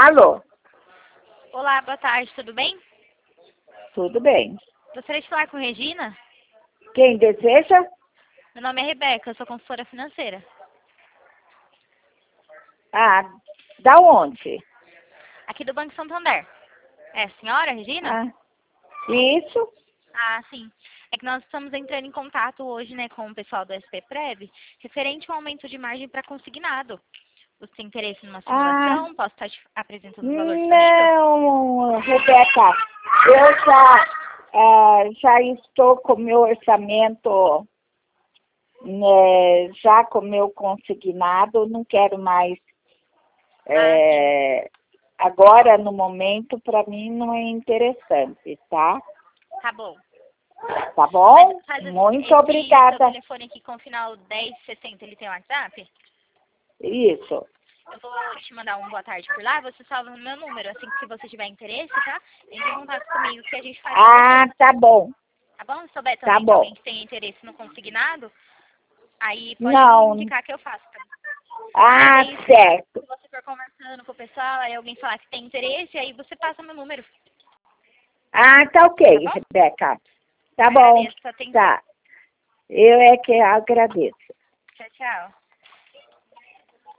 Alô? Olá, boa tarde, tudo bem? Tudo bem. Gostaria de falar com Regina? Quem deseja? Meu nome é Rebeca, eu sou consultora financeira. Ah, da onde? Aqui do Banco Santander. É a senhora, Regina? Isso? Ah, sim. É que nós estamos entrando em contato hoje, né, com o pessoal do SPPrev, referente ao aumento de margem para consignado. Você tem interesse numa simulação? Posso estar te apresentando os valores disponíveis? Não, Rebeca, eu já estou com o meu orçamento, né, já com o meu consignado, não quero mais. Agora, no momento, para mim não é interessante, tá? Tá bom. Tá bom? Mas Muito esse obrigada. seu telefone aqui com o final 1060, ele tem WhatsApp? Isso. Eu vou te mandar um boa tarde por lá, você salva no meu número. Assim que você tiver interesse, tá? Entre em contato comigo que a gente faz pra você. Tá bom. Tá bom? Se souber Tá também de bom. alguém que tem interesse no consignado, aí pode me Não. indicar que eu faço, tá? Aí, Certo. se você for conversando com o pessoal, aí alguém falar que tem interesse, aí você passa meu número. Tá ok, Tá bom? Rebeca. Tá bom. Agradeço a atenção. Tá. Eu é que agradeço. Tchau, tchau.